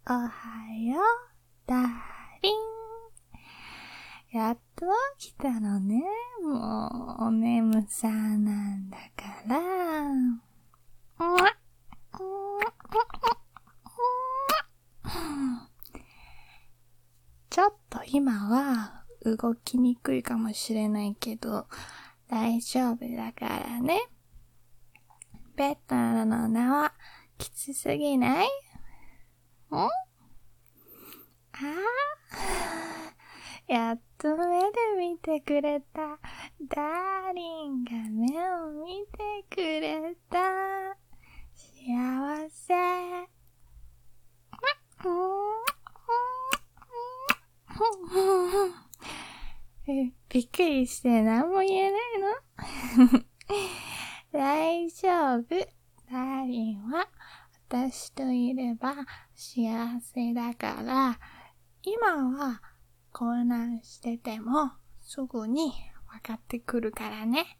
おはよう、ダーリン。やっと起きたのね。もう、お眠さなんだから。ちょっと今は動きにくいかもしれないけど、大丈夫だからね。ベッドの名はきつすぎない？やっと目で見てくれた。ダーリンが目を見てくれた。幸せ。びっくりして何も言えないの？大丈夫。ダーリンは私といれば幸せだから、今は混乱しててもすぐに分かってくるからね。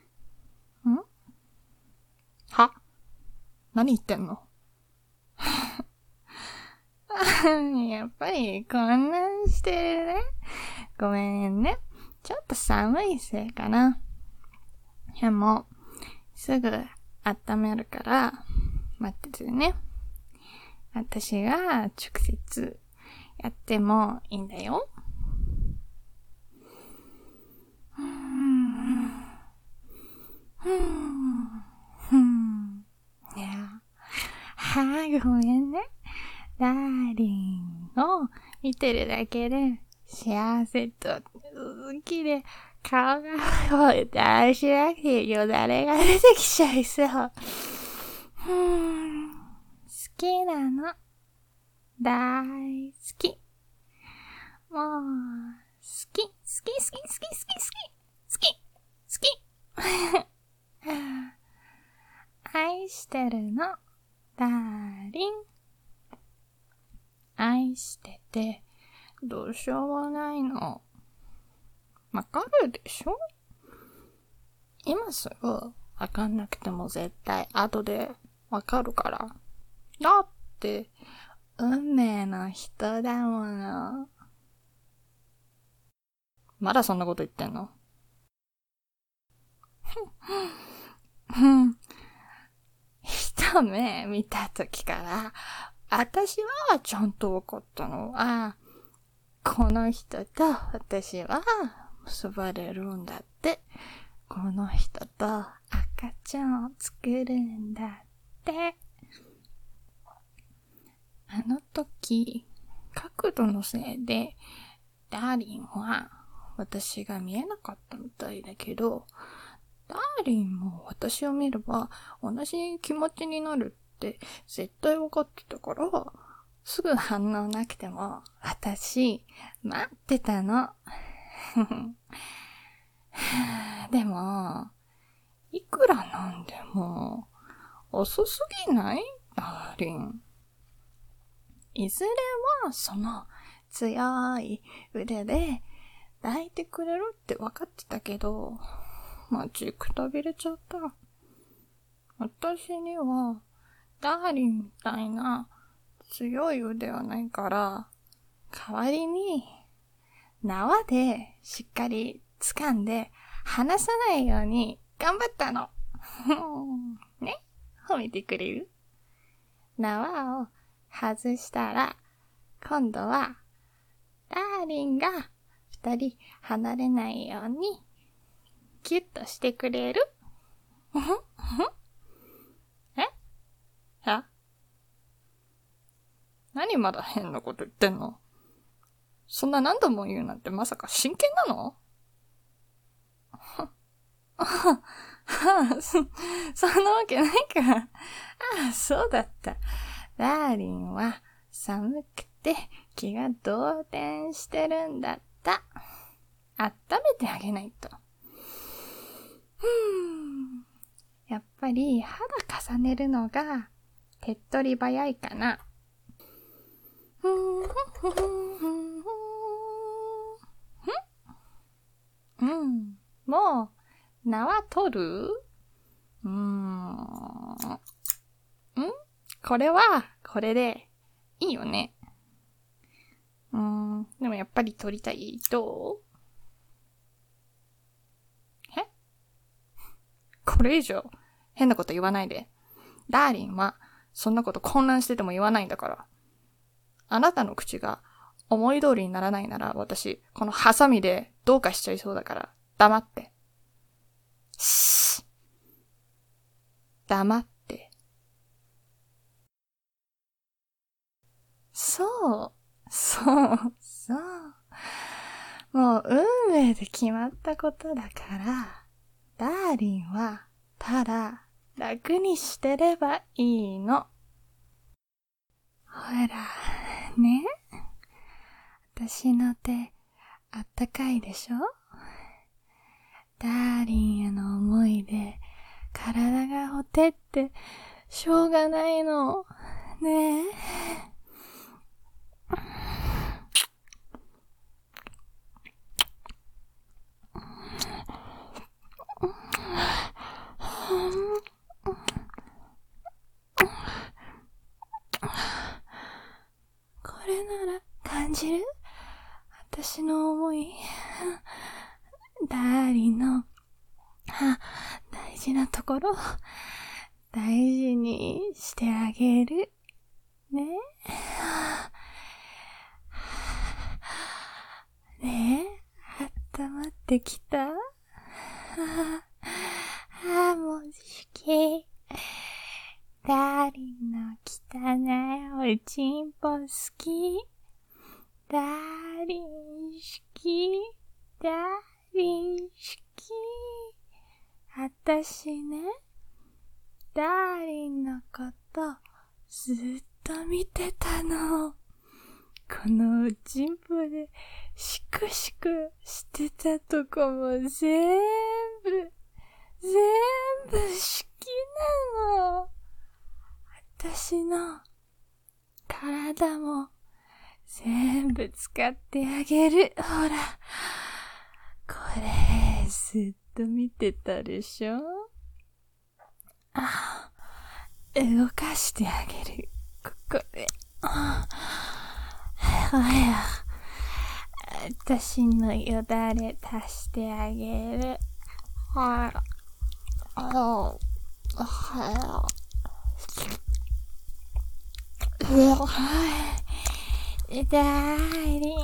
は？何言ってんの？やっぱり混乱してるね。ごめんね。ちょっと寒いせいかな。でも、すぐ温めるから待っててね。私が直接やってもいいんだよ。いや、ごめんね。ダーリンを見てるだけで幸せと好きで顔がもうだらしなくてよだれが出てきちゃいそう。好きなの。大好き。もう、好き、好き、好き、好き、好き、好き、好き、好き。愛してるの。ダーリン。愛してて、どうしようもないの。わかるでしょ？今すぐわかんなくても絶対後でわかるから。だって、運命の人だもの。まだそんなこと言ってんの？一目見た時から、私はちゃんと分かったのは、この人と私は結ばれるんだって。この人と赤ちゃんを作るんだって。あの時、角度のせいで、ダーリンは私が見えなかったみたいだけど、ダーリンも私を見れば同じ気持ちになるって絶対分かってたから、すぐ反応なくても私待ってたの。でも、いくらなんでも遅すぎない？ダーリン。いずれはその強い腕で抱いてくれるって分かってたけど、待ちくたびれちゃった。私にはダーリンみたいな強い腕はないから、代わりに縄でしっかり掴んで離さないように頑張ったの。ね？褒めてくれる？縄を外したら、今度はダーリンが二人離れないようにキュッとしてくれる？え？何まだ変なこと言ってんの？そんな何度も言うなんてまさか真剣なの？そんなわけないから。ああ、そうだった。ダーリンは寒くて気が動転してるんだった。温めてあげないと。やっぱり肌重ねるのが手っ取り早いかな。もう縄取る？これはこれでいいよね。でもやっぱり撮りたい。どう？これ以上変なこと言わないで。ダーリンはそんなこと混乱してても言わないんだから。あなたの口が思い通りにならないなら私、このハサミでどうかしちゃいそうだから黙って。しー。黙って。そう。もう運命で決まったことだから、ダーリンはただ楽にしてればいいの。ほら、ね。私の手、あったかいでしょ？ダーリンへの思いで、体がほてって、しょうがないの。ねえ。これなら感じる？私の思い。ダーリンの、大事なところ、大事にしてあげる。ね。ねえ、温まってきた？もう好き。ダーリンの汚いおちんぽ好き。ダーリン好き。ダーリン好き。あたしね、ダーリンのことずっと見てたの。このおちんぽでシクシクしてたとこも全部好きなの。私の体も全部使ってあげる。ほら、これずっと見てたでしょ？動かしてあげる。ここで。私のよだれ足してあげる。ダーリン。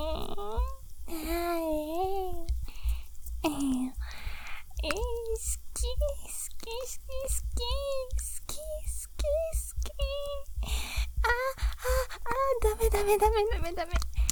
ダメ。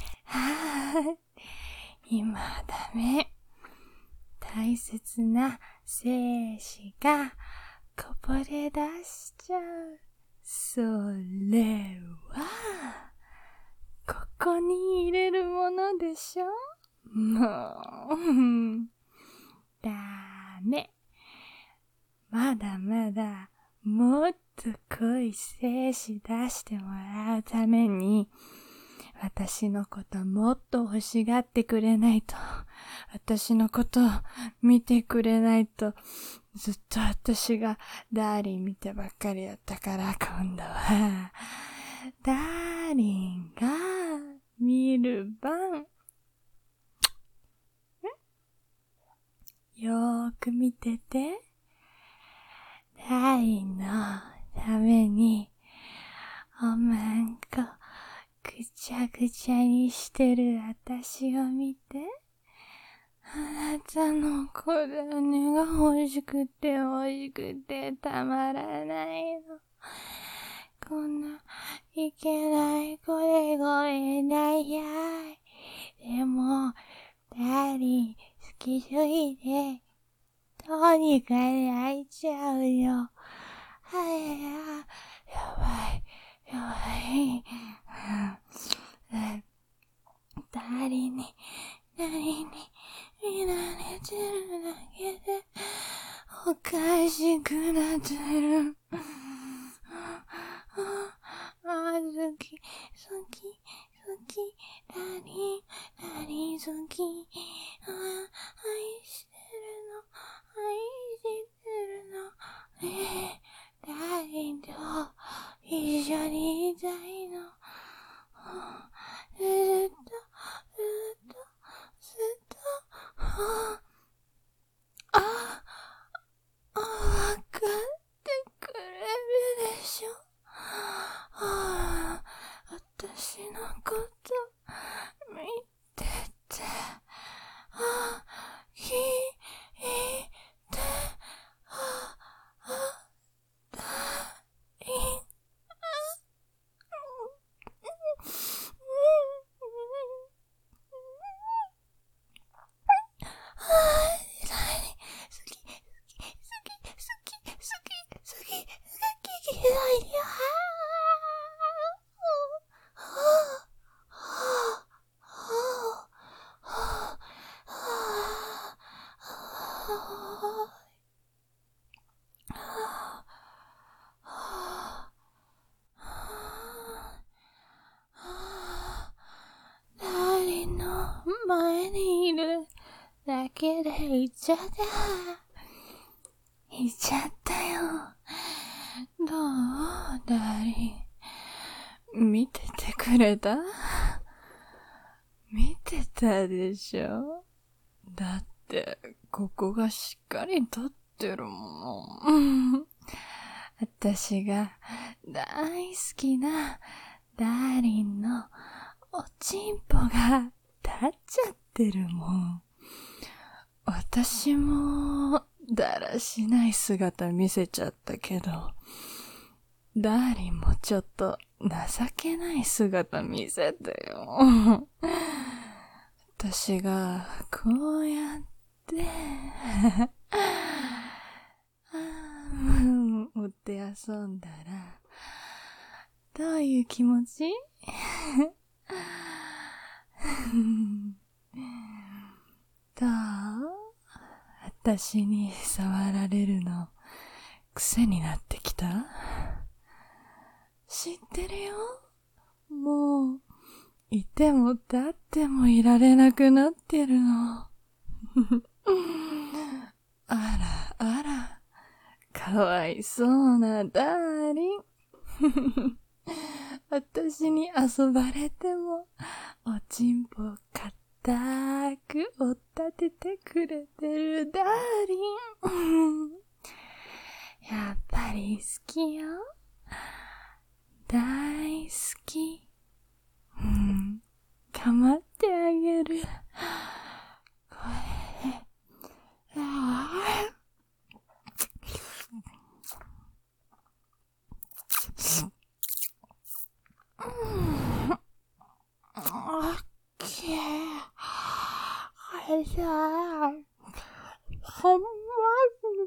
今ダメ。大切な精子がこぼれ出しちゃう。それは、ここに入れるものでしょ？もう、ダメ。まだまだ、もっと濃い精子出してもらうために、私のこともっと欲しがってくれないと、私のこと見てくれないと、ずっと私がダーリン見てばっかりだったから、今度は、ダーリンが見る番。よーく見てて。ダーリンのために、おまんこ、ぐちゃぐちゃにしてる私を見て。あなたの子種が欲しくてたまらないの。こんないけない子でごめんなさい。でも、ダーリン好きすぎて、どうにか泣いちゃうよ。やばい。ダーリンに見られてるだけで、おかしくなってる。好き。ダーリン好き。愛してるの。ねえ、ダーリンと一緒にいたいの。 ちゃった。行っちゃったよ。どうダーリン。見ててくれた？見てたでしょ？だって、ここがしっかり立ってるもの。私が大好きなダーリンのおちんぽが立っちゃってるもん。私もだらしない姿見せちゃったけど、ダーリンもちょっと情けない姿見せてよ。私がこうやって持って遊んだらどういう気持ち？どう？私に触られるの癖になってきた？知ってるよ。もういても立ってもいられなくなってるの。あらあら、かわいそうなダーリン。私に遊ばれてもおちんぽ固く追っ立ててくれてるダーリン。やっぱり好きよ。大好き。かまってあげる。これ、オッケー。はいさー。ほんまに。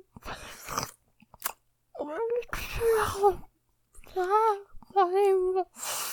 おいしいよ。さあ、これも。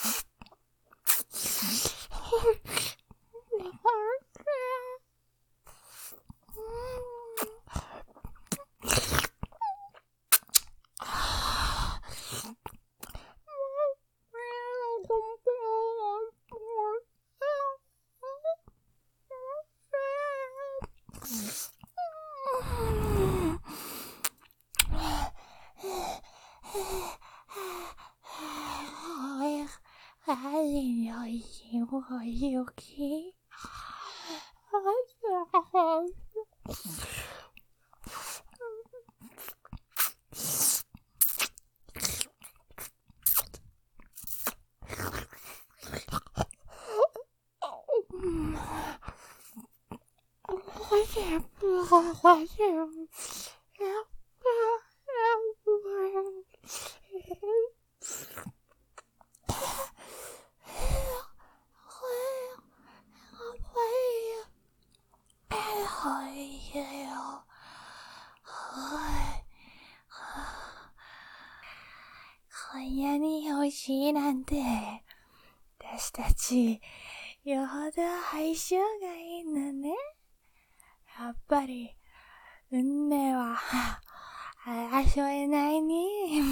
こんなに美味しいなんて、私たち、よほど相性がいいんだね。やっぱり、運命は、争えないね。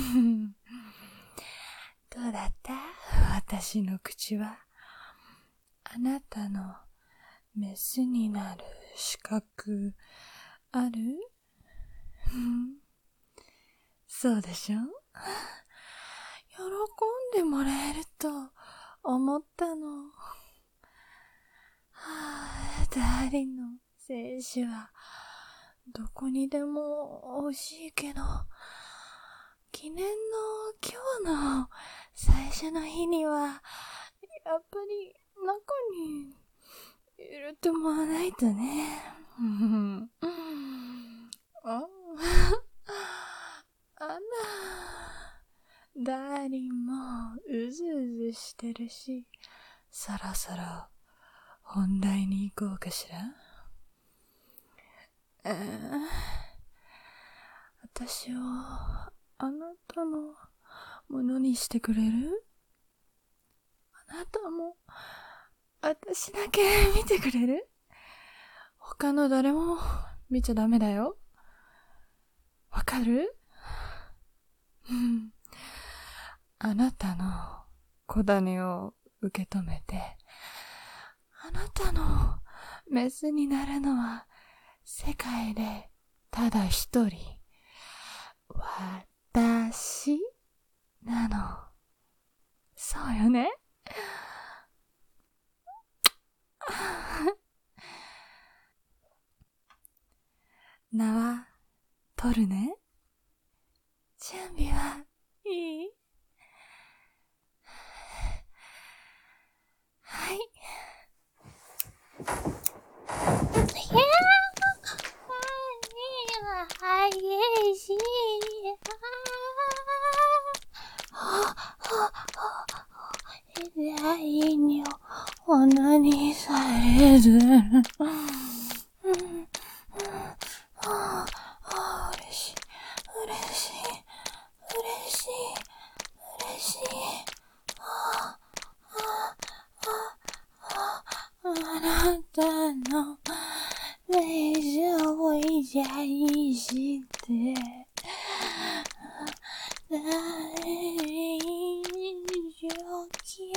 どうだった？私の口は。あなたのメスになる資格、ある？そうでしょ？喜んでもらえると思ったの。ダーリンの精子はどこにでも欲しいけど、記念の今日の最初の日にはやっぱり中に入れてもらわないとね。あら、ダーリンもうずうずしてるし、そろそろ本題に行こうかしら。私をあなたのものにしてくれる？あなたも私だけ見てくれる？他の誰も見ちゃダメだよ。わかる？あなたの小種を受け止めて、あなたのメスになるのは世界でただ一人私なの。そうよね。名は取るね。準備はいい？はい。激しい。誰にオナニーされず。嬉しい。嬉しい。嬉しい。嬉しい。あなたの目を追いじゃいして大丈夫。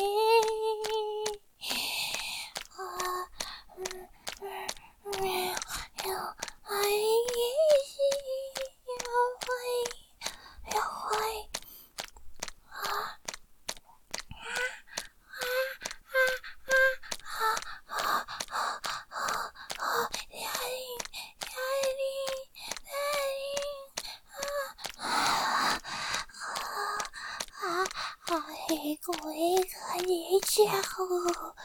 声が出ちゃう。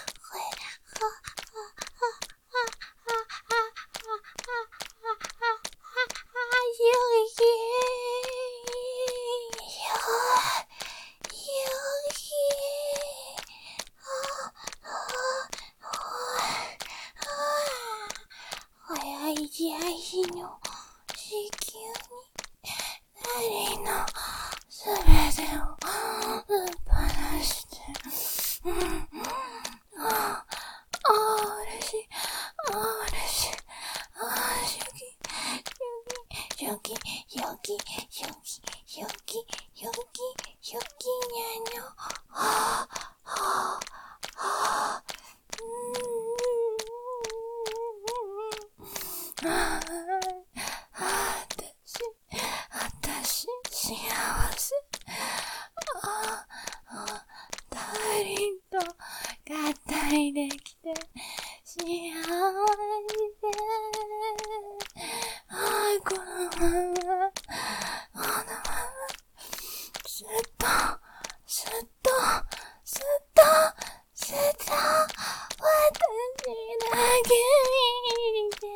早い時愛しの地球に誰のすべてをぶっ放して、嬉しい、嬉しい、ショキにゃの、私、幸せ。ダリンと合体できて、幸せ。このまま、ずっと、私だけ見て。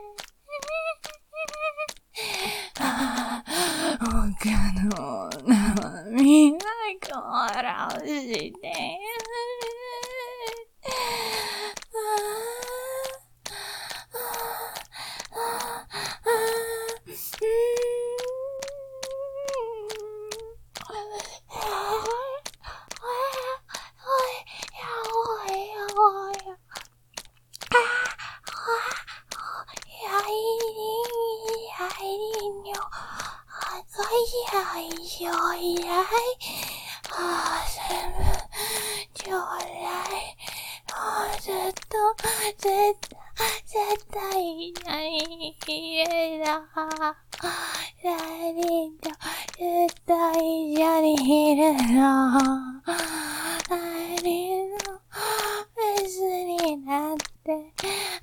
他の女はみんな殺して絶対ないだ。誰と絶対一緒にいるの。誰の別になって、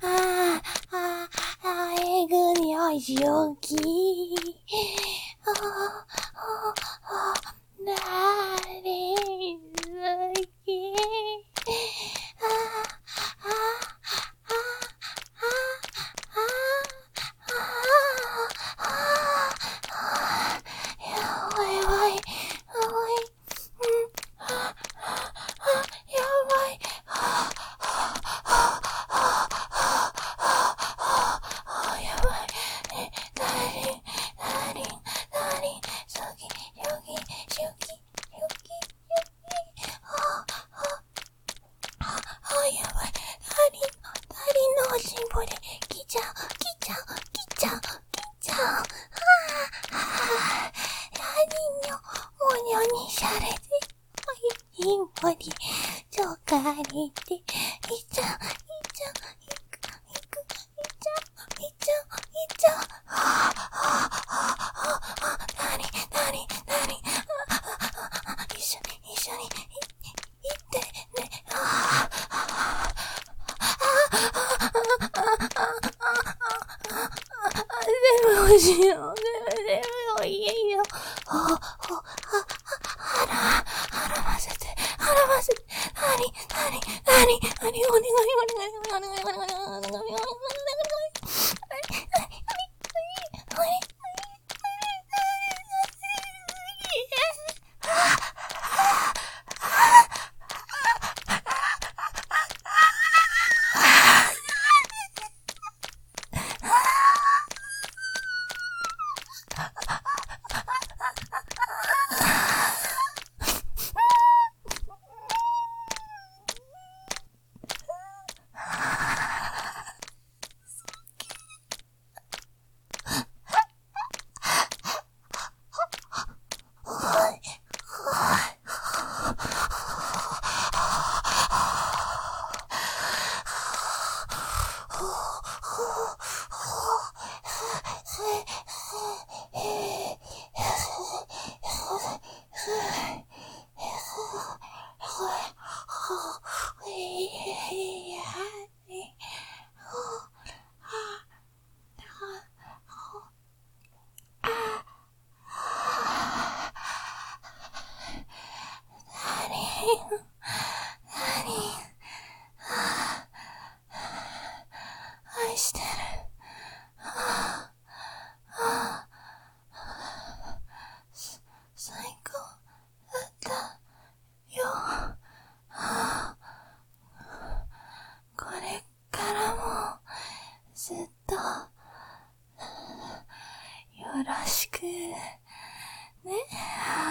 えぐにおいしおき。誰好き。ちょかりて、いちゃん、いちゃん、いく、いちゃん、いしよう。いいよ。払わせて。お願い。愛してる。最高だったよ。これからもずっとよろしくね。